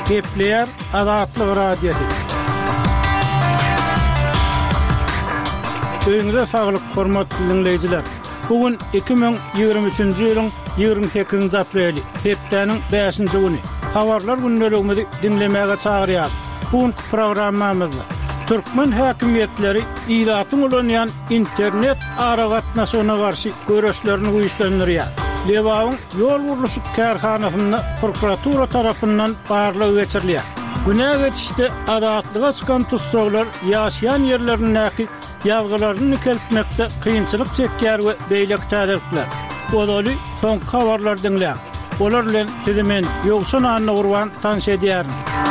Gepleyer Azatlyk Radiosu. Öňüňizde saglyk, hormatly dinleýijiler. Bugün 2023-nji ýylyň 28-nji apreli, hepdeniň 5-nji güni. Habarlar günlerimizi dinlemäge çagyrýar. Bugün programmamyzda Türkmen häkimetleri ilatyň ulanýan internet aragatnaşyna garşy görüşlerini güýçlendirýär. Lewaň ýol gurulşy kärhanasyna prokuratura tarapyndan barlygy geçirilýär. Güne geçişde adatlyga çykan tutsaglar ýaşaýan ýerlerindäki ýazgylaryny keltmekde kynçylyk çekýär we beýlek täderler. Olaly soň habarlar dinleýär. Olar bilen dizimen ýoksun anna gurban tanış edýär.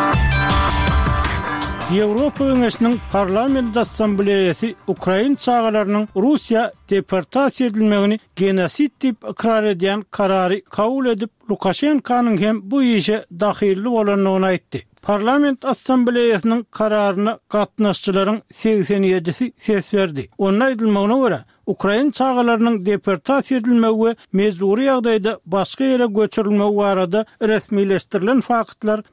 Ýewropa Öňeşiniň Parlament Assambleýasy Ukraina çağalarynyň Russiýa deportasiýa edilmegini genosit diýip ikrar edýän karary kabul edip Lukashenkanyň hem bu işe dahilli bolanyny aýtdy. Parlament Assambleýasynyň kararyna gatnaşçylaryň 87-si ses berdi. Onuň aýdylmagyna görä, Ukraina çağalarynyň deportasiýa edilmegi we mejburi ýagdaýda başga ýere göçürilmegi barada resmileşdirilen faktlar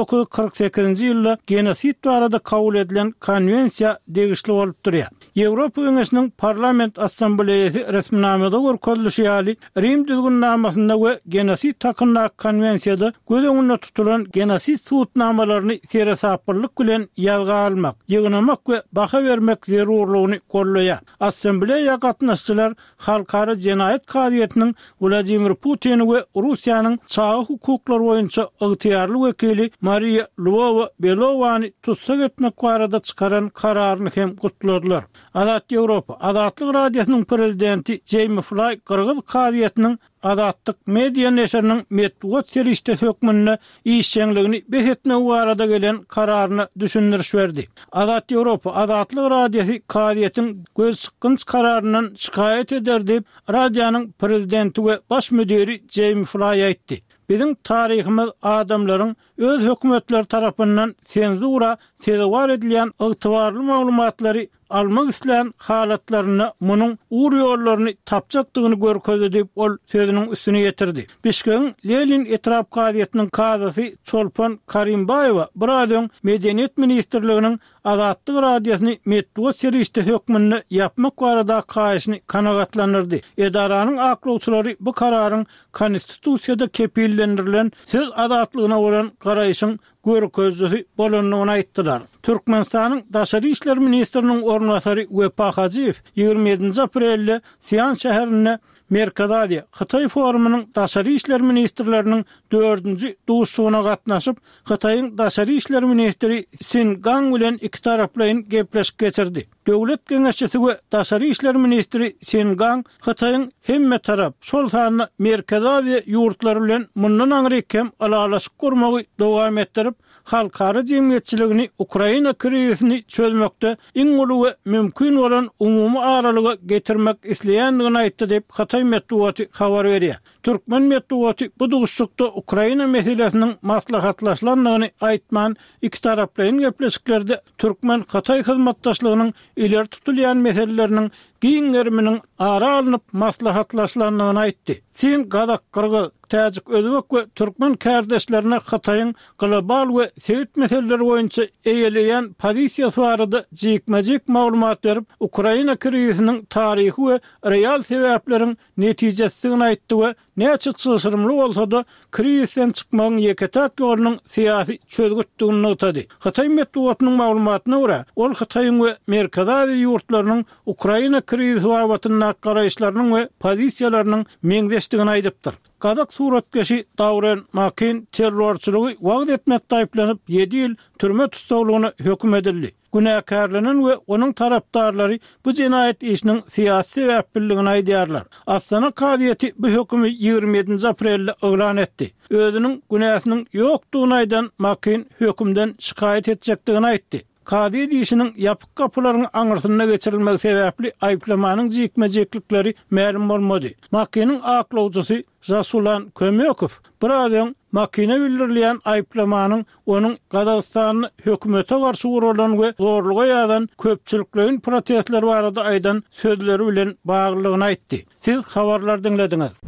1948-nji ýylda genosit barada kabul edilen konwensiýa degişli bolup durýar. Ýewropa Öňeşiniň Parlament Assambleýasy resminamada görkezilýän ýaly Rim düzgünnamasynda we genosit hakkynda konwensiýada göz öňünde tutulan genosit suwutnamalaryny serasaplyk bilen ýazga almak, ýygnamak we baha bermek zerurlygyny gollaýar. Assambleýa gatnaşçylar halkara jenaýat kadiýetiniň Vladimir Putin we Russiýanyň çağı hukuklary boýunça ygtyýarly wekili Maria Lvova-Belovany tutsak etmek barada çykaran kararyny hem gutladylar. Azat Ýewropa Azatlyk Radiosynyň prezidenti Jamie Fly Kyrgyz kadiýetiniň Azatlyk media neşriniň metbuat serişde hökmüne işçiligini behetme barada gelen kararyny düşündiriş berdi. Azat Ýewropa Azatlyk Radiosy kadiýetiň göz çykynç kararyndan şikaýet eder diýip radionyň prezidenti we baş müdiri Jamie Fly aýtdy. Bizim tarihimiz adamların öz hökümetler tarapyndan senzura sezewar edilýän ygtybarly maglumatlary almak isleýän halatlaryny munyň uğur ýollaryny tapjakdygyny görkezdi diýip ol sözüniň üstüne ýetirdi. Bişkeň Lenin etrap kadiýetiniň kadasy Çolpan Karimbayewa Bradyň Medeniýet ministrliginiň Azatlyk Radiosyny metbuat serişde hökmüne ýapmak barada kaýyşyny kanagatlandyrdy. Edaranyň aklawçylary bu kararyň konstitusiýada kepillendirilen söz azatlygyna bolan garaýyşyň görkezdi bolanyny aýtdylar. Türkmenistanyň Daşary işler ministriniň ornatary Wepa Hajiýew 27 aprelde Siýan şäherine Merkazady Hytaý forumynyň Daşary işler ministrleriniň 4-nji duşugyna gatnaşyp, Hytaýyň Daşary işler ministri Sin Gang bilen iki taraplyň gepleşip geçirdi. Döwlet Geňeşçisi we Daşary işler ministri Sin Gang Hytaýyň hemme tarap şol sany Merkazady ýurtlary bilen mundan aňrykem alalaşyk gurmagy dowam etdirip, halkara jemgyýetçiligini Ukraina krizini çözmekde iň uly we mümkin bolan umumy aralyga getirmek isleýändigini aýtdy diýip Hytaý metbuaty habar berýär. Türkmen metbuaty bu duşukda Ukraina meselesiniň maslahatlaşylandygyny aýtman iki taraplyň gepleşiklerde Türkmen Hytaý hyzmatdaşlygynyň ileri tutulýan meseleleriniň giňlerminiň ara alınıp maslahatlaşylandygyny aýtdy. Sin Gadak Kyrgyz Täjik Özbek we Türkmen kardeşlerine Hytaýyň global we söýüt meseleleri boýunça eýeleýän pozisiýasy barada jekmejek maglumat berip, Ukraina kriziniň taryhy we real sebäpleriň netijesini aýtdy we näçe çyşyrymly bolsa-da krizden çykmagyň ýeketäk ýolunyň syýasy çözgütdigini ýetdi. Hytaý metbuatynyň maglumatyna görä, ol Hytaýyň we Merkazady ýurtlarynyň Ukraina krizi babatyna garaýşlarynyň we pozisiýalarynyň meňdeşdigini aýdypdyr. Gadak suratkeşi Davren Makin terrorçylygy wagt etmekde aýplanyp 7 ýyl türme tutsaglygyna hökm edildi. Günäkärlinin we onuň tarapdarlary bu jenaýet işiniň syýasy sebäpligini aýdýarlar. Astana kadiýeti bu hökümi 27 aprelde elan etdi. Özüniň günäsiniň ýokdugyny aýdan Makin hökümden şikaýet etjekdigini aýtdy. Kadi işiniň ýapyk kapylaryň aňyrsyna geçirilmegi sebäpli aýplamanyň jekmejeklikleri ma'lum bolmady. Makynyň aklawçysy Rasulan Kömekow Bradyň makine bildirilýän aýplamanyň onuň Gazagystan hökümete garşy urulan we zorluga ýadan köpçüliklerin protestleri barada aýdan sözleri bilen baglylygyny aýtdy. Siz habarlar dinlediňiz.